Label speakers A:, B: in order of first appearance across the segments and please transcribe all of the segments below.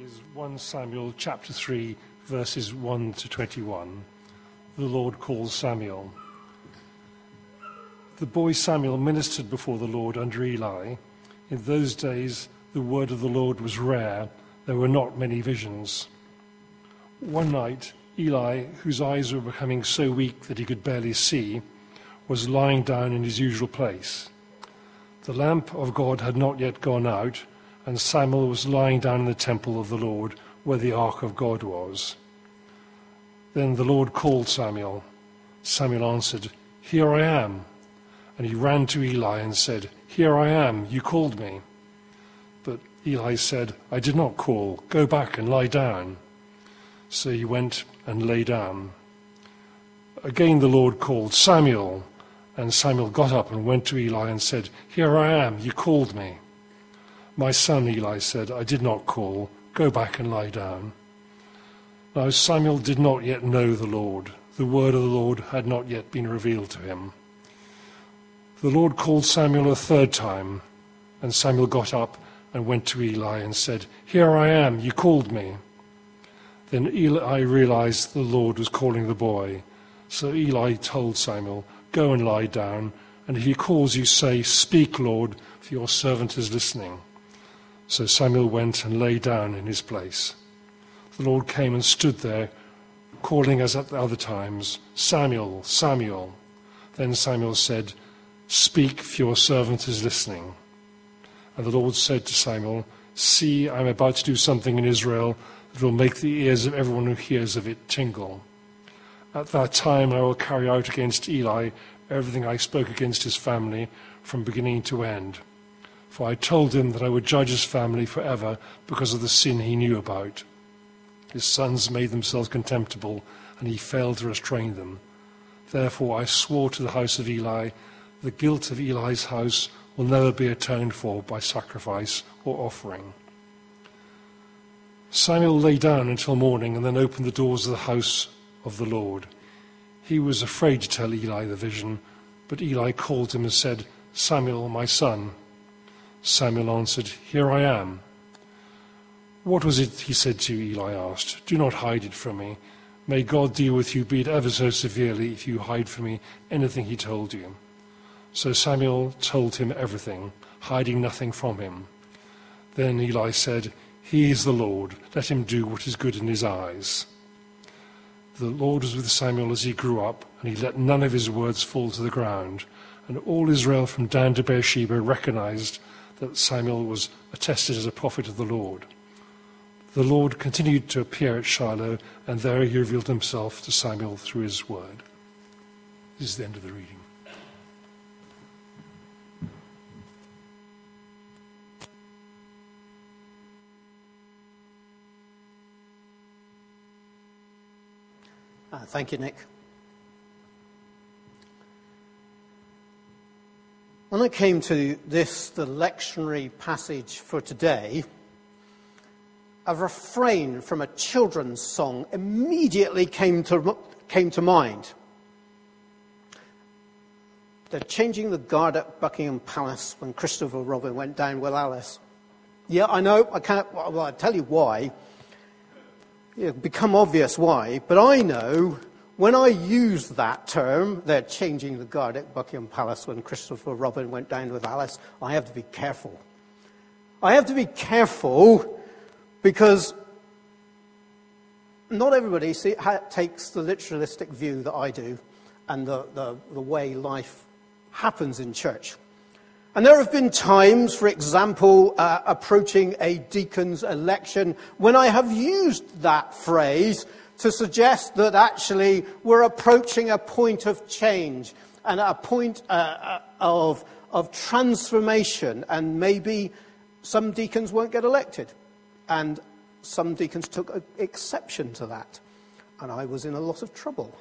A: is 1 Samuel chapter 3, verses 1 to 21. The Lord calls Samuel. The boy Samuel ministered before the Lord under Eli. In those days, the word of the Lord was rare. There were not many visions. One night, Eli, whose eyes were becoming so weak that he could barely see, was lying down in his usual place. The lamp of God had not yet gone out, and Samuel was lying down in the temple of the Lord, where the ark of God was. Then the Lord called Samuel. Samuel answered, "Here I am." And he ran to Eli and said, "Here I am, you called me." But Eli said, "I did not call. Go back and lie down." So he went and lay down. Again the Lord called, "Samuel." And Samuel got up and went to Eli and said, "Here I am, you called me." "My son," Eli said, "I did not call. Go back and lie down." Now Samuel did not yet know the Lord. The word of the Lord had not yet been revealed to him. The Lord called Samuel a third time, and Samuel got up and went to Eli and said, "Here I am, you called me." Then Eli realized the Lord was calling the boy. So Eli told Samuel, "Go and lie down, and if he calls you, say, 'Speak, Lord, for your servant is listening.'" So Samuel went and lay down in his place. The Lord came and stood there, calling as at the other times, "Samuel, Samuel." Then Samuel said, "Speak, for your servant is listening." And the Lord said to Samuel, "See, I am about to do something in Israel that will make the ears of everyone who hears of it tingle. At that time I will carry out against Eli everything I spoke against his family from beginning to end. For I told him that I would judge his family forever because of the sin he knew about. His sons made themselves contemptible, and he failed to restrain them. Therefore I swore to the house of Eli, the guilt of Eli's house will never be atoned for by sacrifice or offering." Samuel lay down until morning and then opened the doors of the house of the Lord. He was afraid to tell Eli the vision, but Eli called him and said, "Samuel, my son." Samuel answered, "Here I am." "What was it he said to you?" Eli asked. "Do not hide it from me. May God deal with you, be it ever so severely, if you hide from me anything he told you." So Samuel told him everything, hiding nothing from him. Then Eli said, "He is the Lord. Let him do what is good in his eyes." The Lord was with Samuel as he grew up, and he let none of his words fall to the ground. And all Israel from Dan to Beersheba recognized that Samuel was attested as a prophet of the Lord. The Lord continued to appear at Shiloh, and there he revealed himself to Samuel through his word. This is the end of the reading.
B: Thank you, Nick. When I came to this, the lectionary passage for today, a refrain from a children's song immediately came to mind. They're changing the guard at Buckingham Palace when Christopher Robin went down with Alice. Yeah, I know, I can't, well, I'll tell you why. It'll become obvious why, but I know when I use that term, they're changing the guard at Buckingham Palace when Christopher Robin went down with Alice, I have to be careful. I have to be careful because not everybody takes the literalistic view that I do and the way life happens in church. And there have been times, for example, approaching a deacon's election, when I have used that phrase to suggest that actually we're approaching a point of change and a point of transformation, and maybe some deacons won't get elected. And some deacons took exception to that, and I was in a lot of trouble.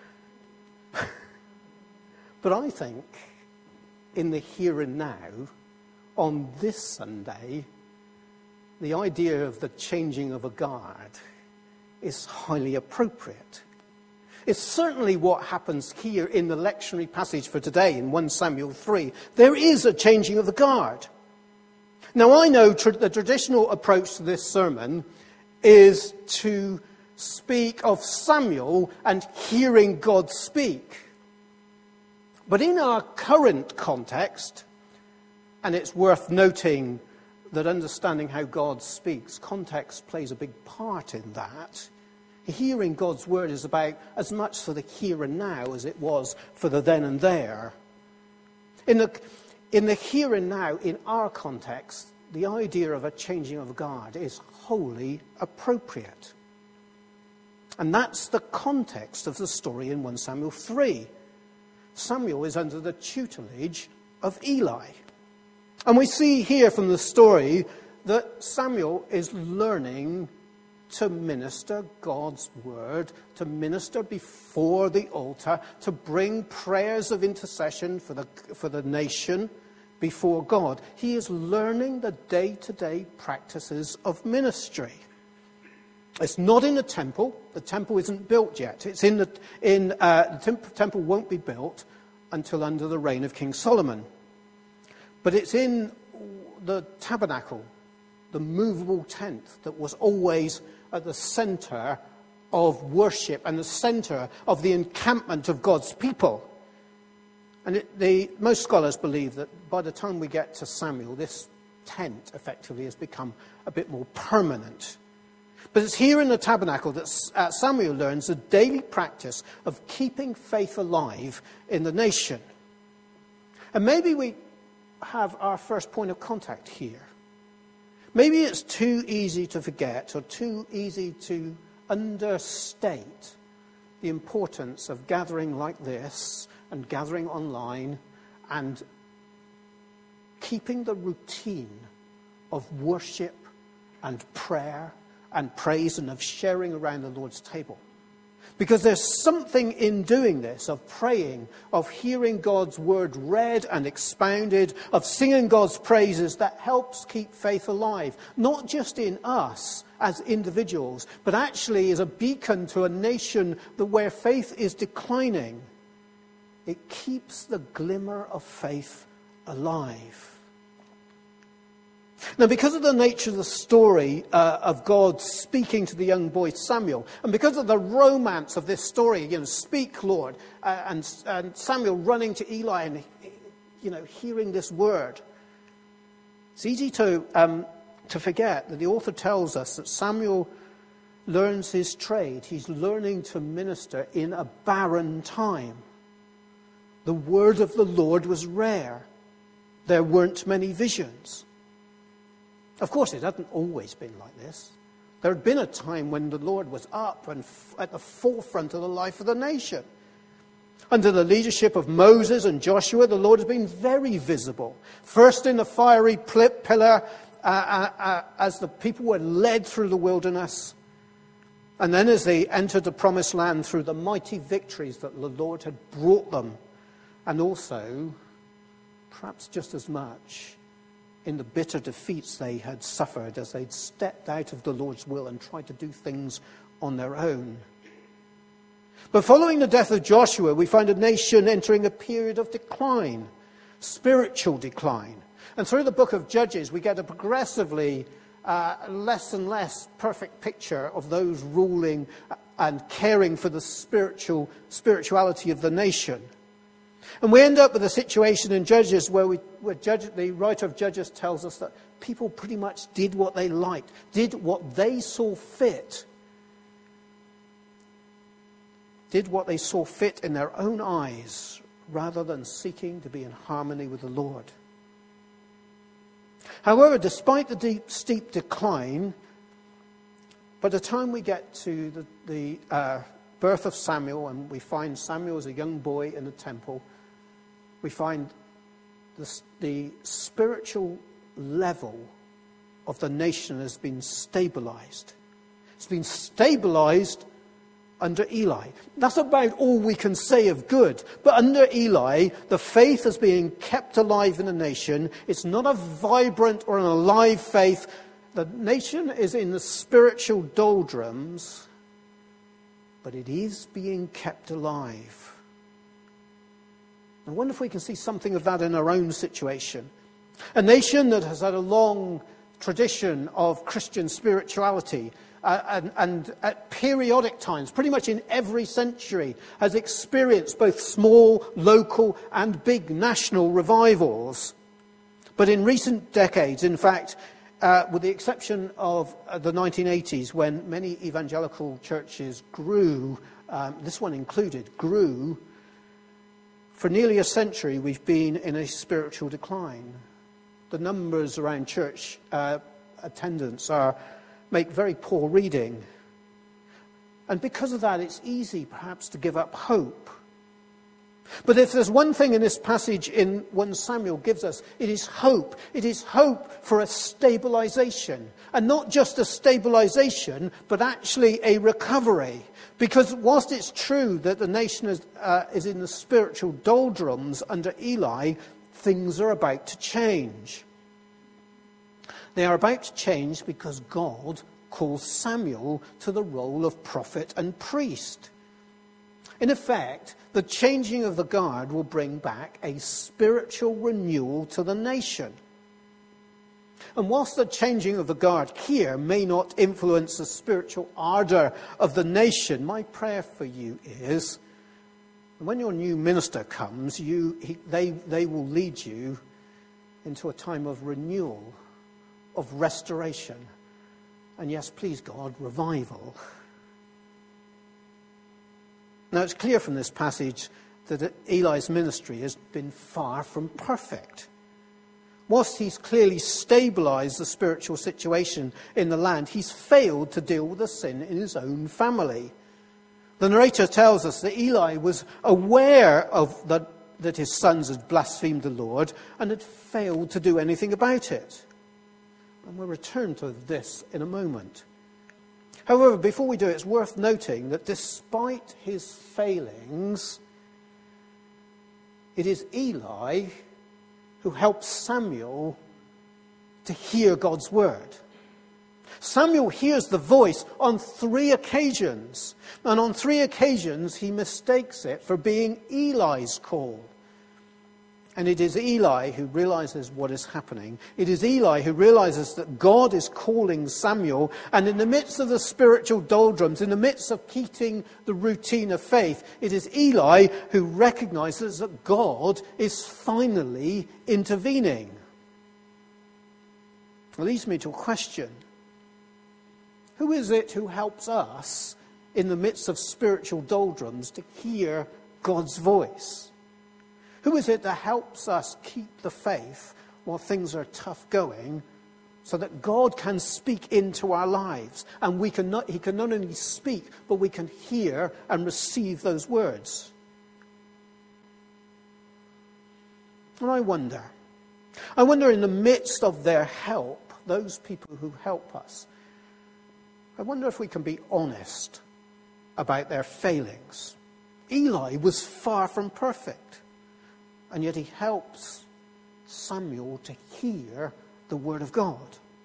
B: But I think in the here and now, on this Sunday, the idea of the changing of a guard is highly appropriate. It's certainly what happens here in the lectionary passage for today in 1 Samuel 3. There is a changing of the guard. Now, I know the traditional approach to this sermon is to speak of Samuel and hearing God speak. But in our current context, and it's worth noting that understanding how God speaks, context plays a big part in that. Hearing God's word is about as much for the here and now as it was for the then and there. In the here and now, in our context, the idea of a changing of guard is wholly appropriate. And that's the context of the story in 1 Samuel 3. Samuel is under the tutelage of Eli. And we see here from the story that Samuel is learning to minister God's word, to minister before the altar, to bring prayers of intercession for the nation before God. He is learning the day-to-day practices of ministry. It's not in the temple. The temple isn't built yet. It's the temple won't be built until under the reign of King Solomon. But it's in the tabernacle, the movable tent that was always at the center of worship and the center of the encampment of God's people. And most scholars believe that by the time we get to Samuel, this tent effectively has become a bit more permanent. But it's here in the tabernacle that Samuel learns the daily practice of keeping faith alive in the nation. And maybe we have our first point of contact here. Maybe it's too easy to forget or too easy to understate the importance of gathering like this and gathering online and keeping the routine of worship and prayer and praise and of sharing around the Lord's table. Because there's something in doing this, of praying, of hearing God's word read and expounded, of singing God's praises, that helps keep faith alive. Not just in us as individuals, but actually as a beacon to a nation where faith is declining. It keeps the glimmer of faith alive. Now, because of the nature of the story of God speaking to the young boy Samuel, and because of the romance of this story, speak, Lord, and Samuel running to Eli and, hearing this word, it's easy to forget that the author tells us that Samuel learns his trade. He's learning to minister in a barren time. The word of the Lord was rare. There weren't many visions. Of course, it hadn't always been like this. There had been a time when the Lord was up and at the forefront of the life of the nation. Under the leadership of Moses and Joshua, the Lord has been very visible. First in the fiery pillar as the people were led through the wilderness. And then as they entered the promised land through the mighty victories that the Lord had brought them. And also, perhaps just as much, in the bitter defeats they had suffered as they'd stepped out of the Lord's will and tried to do things on their own. But following the death of Joshua, we find a nation entering a period of decline, spiritual decline. And through the book of Judges, we get a progressively less and less perfect picture of those ruling and caring for the spirituality of the nation. And we end up with a situation in Judges where the writer of Judges tells us that people pretty much did what they liked, did what they saw fit. Did what they saw fit in their own eyes, rather than seeking to be in harmony with the Lord. However, despite the steep decline, by the time we get to the birth of Samuel, and we find Samuel as a young boy in the temple, we find the spiritual level of the nation has been stabilized. It's been stabilized under Eli. That's about all we can say of good. But under Eli, the faith is being kept alive in the nation. It's not a vibrant or an alive faith. The nation is in the spiritual doldrums, but it is being kept alive. I wonder if we can see something of that in our own situation. A nation that has had a long tradition of Christian spirituality, and at periodic times, pretty much in every century, has experienced both small, local and big national revivals. But in recent decades, in fact, with the exception of the 1980s, when many evangelical churches grew, this one included, grew, for nearly a century we've been in a spiritual decline. The numbers around church attendance make very poor reading. And because of that, it's easy perhaps to give up hope. But if there's one thing in this passage in 1 Samuel gives us, it is hope. It is hope for a stabilization. And not just a stabilization, but actually a recovery. Because whilst it's true that the nation is in the spiritual doldrums under Eli, things are about to change. They are about to change because God calls Samuel to the role of prophet and priest. In effect, the changing of the guard will bring back a spiritual renewal to the nation. And whilst the changing of the guard here may not influence the spiritual ardour of the nation, my prayer for you is, when your new minister comes, they will lead you into a time of renewal, of restoration, and yes, please God, revival. Now, it's clear from this passage that Eli's ministry has been far from perfect. Whilst he's clearly stabilized the spiritual situation in the land, he's failed to deal with the sin in his own family. The narrator tells us that Eli was aware of that his sons had blasphemed the Lord and had failed to do anything about it. And we'll return to this in a moment. However, before we do, it's worth noting that despite his failings, it is Eli who helps Samuel to hear God's word. Samuel hears the voice on 3 occasions, and on 3 occasions he mistakes it for being Eli's call. And it is Eli who realizes what is happening. It is Eli who realizes that God is calling Samuel, and in the midst of the spiritual doldrums, in the midst of keeping the routine of faith, it is Eli who recognizes that God is finally intervening. It leads me to a question. Who is it who helps us in the midst of spiritual doldrums to hear God's voice? Who is it that helps us keep the faith while things are tough going, so that God can speak into our lives, and he can not only speak, but we can hear and receive those words? And I wonder in the midst of their help, those people who help us, I wonder if we can be honest about their failings. Eli was far from perfect. And yet he helps Samuel to hear the word of God.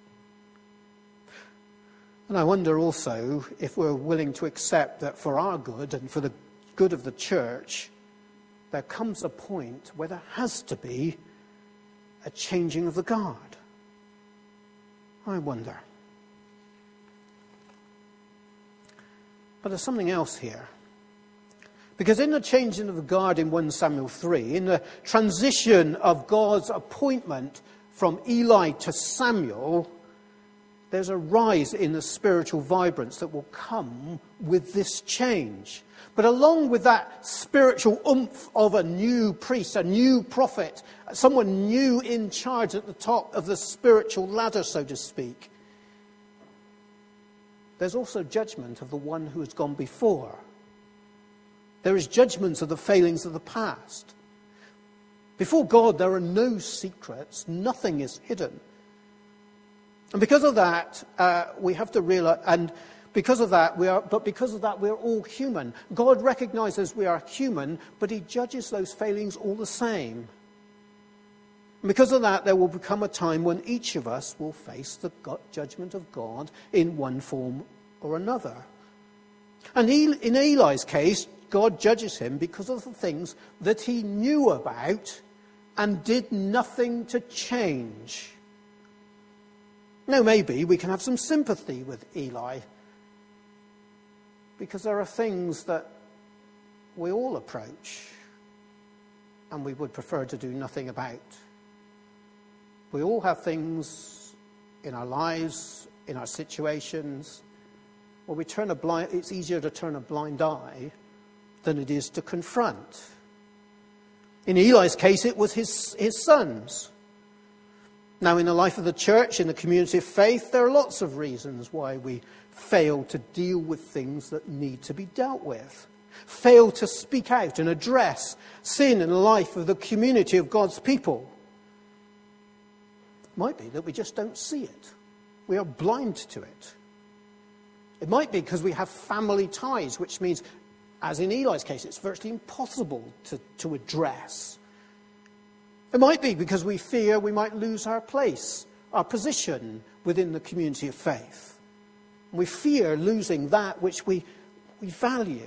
B: And I wonder also if we're willing to accept that for our good and for the good of the church, there comes a point where there has to be a changing of the guard. I wonder. But there's something else here. Because in the changing of the guard in 1 Samuel 3, in the transition of God's appointment from Eli to Samuel, there's a rise in the spiritual vibrance that will come with this change. But along with that spiritual oomph of a new priest, a new prophet, someone new in charge at the top of the spiritual ladder, so to speak, there's also judgment of the one who has gone before. There is judgment of the failings of the past. Before God, there are no secrets. Nothing is hidden. And because of that, we have to realize, and because of that, we're all human. God recognizes we are human, but he judges those failings all the same. And because of that, there will become a time when each of us will face the judgment of God in one form or another. And in Eli's case, God judges him because of the things that he knew about and did nothing to change. Now, maybe we can have some sympathy with Eli Because there are things that we all approach and we would prefer to do nothing about. We all have things in our lives, in our situations, where it's easier to turn a blind eye than it is to confront. In Eli's case, it was his sons. Now, in the life of the church, in the community of faith, there are lots of reasons why we fail to deal with things that need to be dealt with. Fail to speak out and address sin in the life of the community of God's people. It might be that we just don't see it. We are blind to it. It might be because we have family ties, which means, as in Eli's case, it's virtually impossible to address. It might be because we fear we might lose our place, our position within the community of faith. We fear losing that which we value.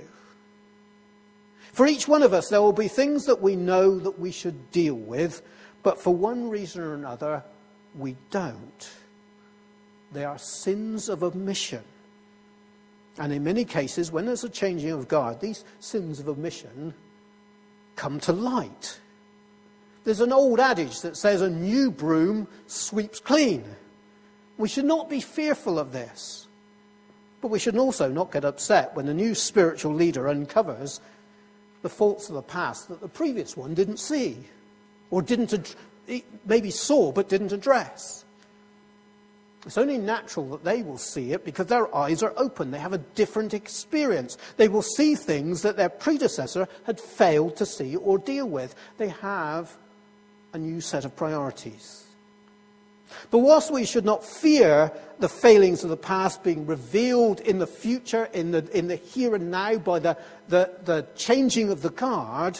B: For each one of us, there will be things that we know that we should deal with, but for one reason or another, we don't. They are sins of omission. And in many cases, when there's a changing of guard, these sins of omission come to light. There's an old adage that says a new broom sweeps clean. We should not be fearful of this. But we should also not get upset when the new spiritual leader uncovers the faults of the past that the previous one didn't see, or maybe saw but didn't address. It's only natural that they will see it because their eyes are open. They have a different experience. They will see things that their predecessor had failed to see or deal with. They have a new set of priorities. But whilst we should not fear the failings of the past being revealed in the future, in the here and now by the changing of the guard,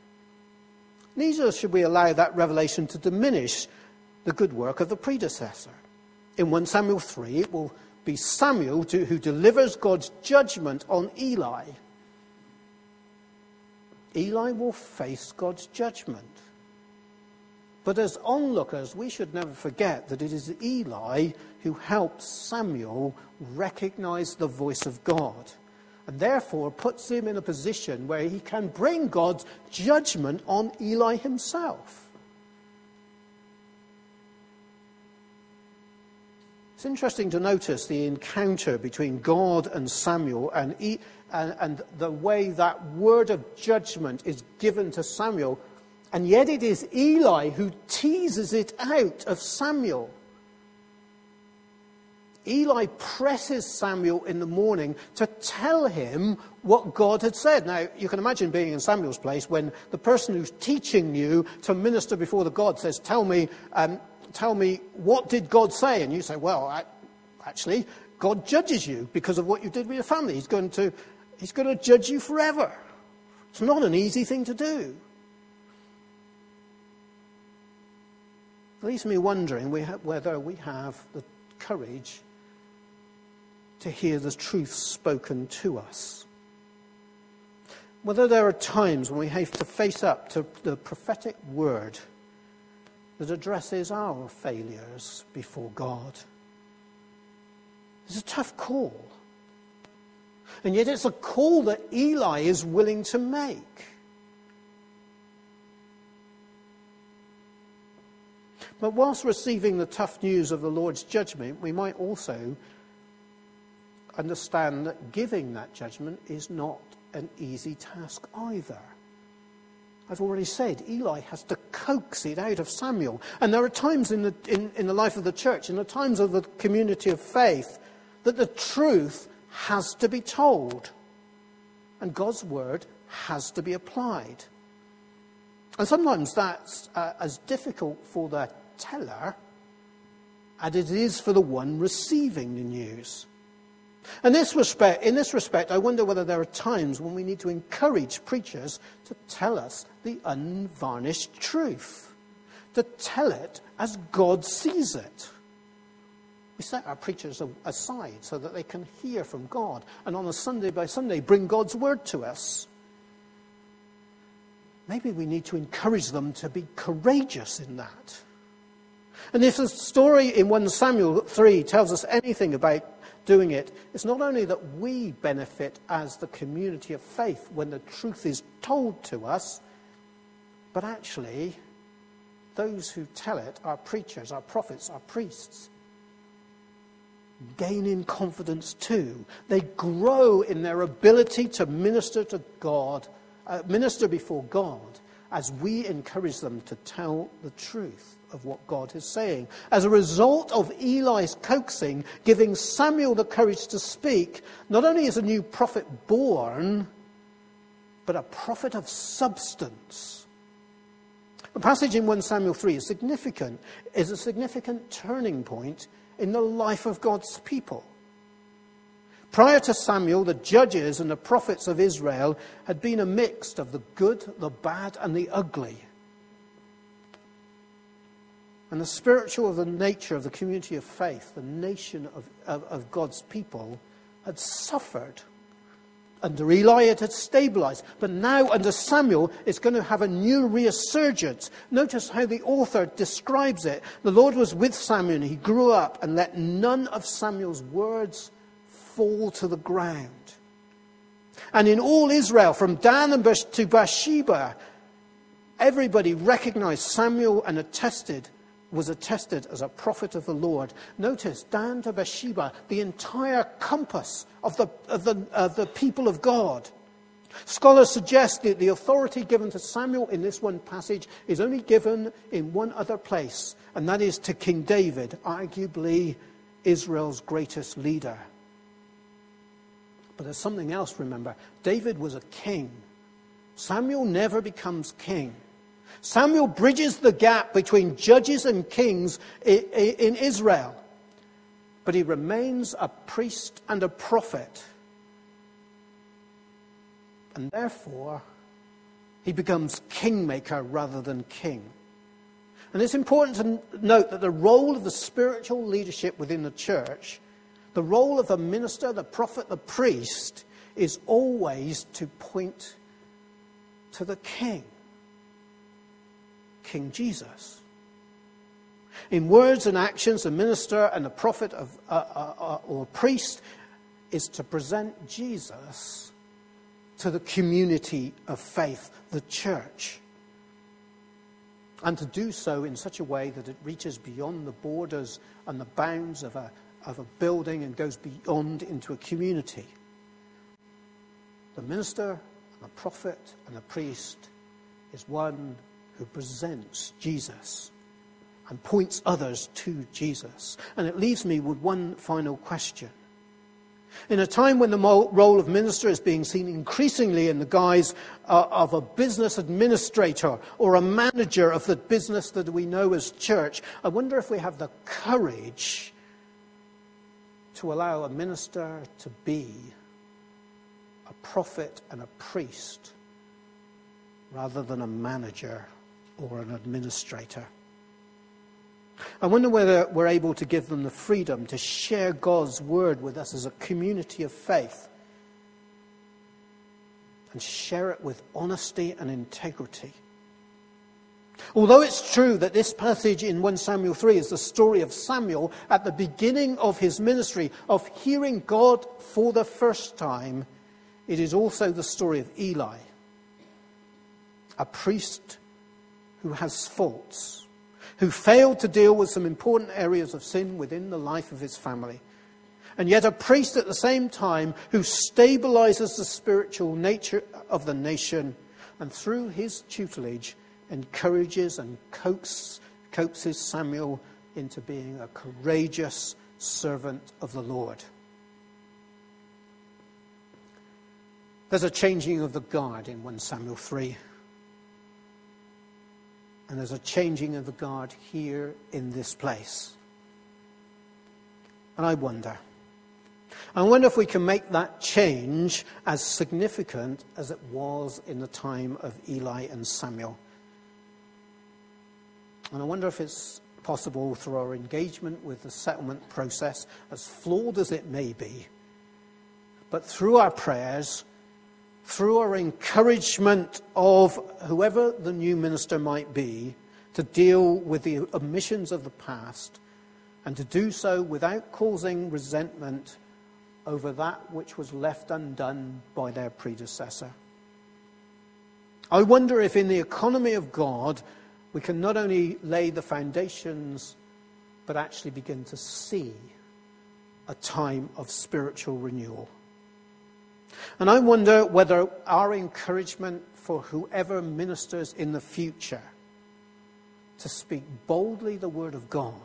B: neither should we allow that revelation to diminish the good work of the predecessor. In 1 Samuel 3, it will be Samuel who delivers God's judgment on Eli. Eli will face God's judgment. But as onlookers, we should never forget that it is Eli who helps Samuel recognize the voice of God, and therefore puts him in a position where he can bring God's judgment on Eli himself. It's interesting to notice the encounter between God and Samuel and the way that word of judgment is given to Samuel. And yet it is Eli who teases it out of Samuel. Eli presses Samuel in the morning to tell him what God had said. Now, you can imagine being in Samuel's place when the person who's teaching you to minister before the God says, tell me, what did God say? And you say, well, actually, God judges you because of what you did with your family. He's going to judge you forever. It's not an easy thing to do. It leaves me wondering whether we have the courage to hear the truth spoken to us. Whether there are times when we have to face up to the prophetic word that addresses our failures before God. It's a tough call. And yet it's a call that Eli is willing to make. But whilst receiving the tough news of the Lord's judgment, we might also understand that giving that judgment is not an easy task either. I've already said, Eli has to coax it out of Samuel. And there are times in the life of the church, in the times of the community of faith, that the truth has to be told. And God's word has to be applied. And sometimes that's as difficult for the teller as it is for the one receiving the news. In this respect, I wonder whether there are times when we need to encourage preachers to tell us the unvarnished truth, to tell it as God sees it. We set our preachers aside so that they can hear from God, and on a Sunday by Sunday bring God's word to us. Maybe we need to encourage them to be courageous in that. And if the story in 1 Samuel 3 tells us anything about doing it, it's not only that we benefit as the community of faith when the truth is told to us, but actually those who tell it, our preachers, our prophets, our priests, gain in confidence too. They grow in their ability to minister to God, minister before God, as we encourage them to tell the truth of what God is saying. As a result of Eli's coaxing, giving Samuel the courage to speak, not only is a new prophet born, but a prophet of substance. The passage in 1 Samuel 3 is a significant turning point in the life of God's people. Prior to Samuel, the judges and the prophets of Israel had been a mix of the good, the bad, and the ugly. And the spiritual of the nature of the community of faith, the nation of God's people, had suffered. Under Eli, it had stabilized. But now, under Samuel, it's going to have a new resurgence. Notice how the author describes it. The Lord was with Samuel, and he grew up and let none of Samuel's words fall to the ground. And in all Israel, from Dan to Bathsheba, everybody recognized Samuel and was attested as a prophet of the Lord. Notice, Dan to Bathsheba, the entire compass of the people of God. Scholars suggest that the authority given to Samuel in this one passage is only given in one other place, and that is to King David, arguably Israel's greatest leader. But there's something else, remember. David was a king. Samuel never becomes king. Samuel bridges the gap between judges and kings in Israel. But he remains a priest and a prophet. And therefore, he becomes kingmaker rather than king. And it's important to note that the role of the spiritual leadership within the church, the role of the minister, the prophet, the priest, is always to point to the king. King Jesus. In words and actions, the minister and the prophet or priest is to present Jesus to the community of faith, the church, and to do so in such a way that it reaches beyond the borders and the bounds of a building and goes beyond into a community. The minister and the prophet and the priest is one who presents Jesus and points others to Jesus. And it leaves me with one final question. In a time when the role of minister is being seen increasingly in the guise of a business administrator or a manager of the business that we know as church, I wonder if we have the courage to allow a minister to be a prophet and a priest rather than a manager or an administrator. I wonder whether we're able to give them the freedom to share God's word with us as a community of faith and share it with honesty and integrity. Although it's true that this passage in 1 Samuel 3 is the story of Samuel at the beginning of his ministry, of hearing God for the first time, it is also the story of Eli, a priest who has faults, who failed to deal with some important areas of sin within the life of his family, and yet a priest at the same time who stabilizes the spiritual nature of the nation, and through his tutelage encourages and coaxes Samuel into being a courageous servant of the Lord. There's a changing of the guard in 1 Samuel 3. And there's a changing of the guard here in this place. And I wonder if we can make that change as significant as it was in the time of Eli and Samuel. And I wonder if it's possible through our engagement with the settlement process, as flawed as it may be, but through our prayers, through our encouragement of whoever the new minister might be, to deal with the omissions of the past, and to do so without causing resentment over that which was left undone by their predecessor. I wonder if in the economy of God we can not only lay the foundations but actually begin to see a time of spiritual renewal. And I wonder whether our encouragement for whoever ministers in the future to speak boldly the word of God,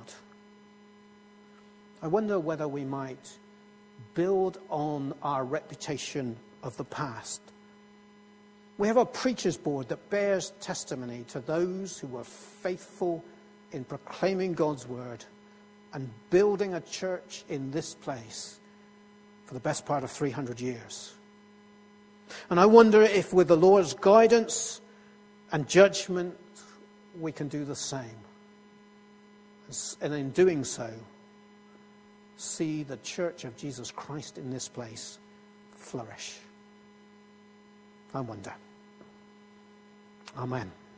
B: I wonder whether we might build on our reputation of the past. We have a preacher's board that bears testimony to those who were faithful in proclaiming God's word and building a church in this place for the best part of 300 years. And I wonder if with the Lord's guidance and judgment we can do the same. And in doing so, see the church of Jesus Christ in this place flourish. I wonder. Amen.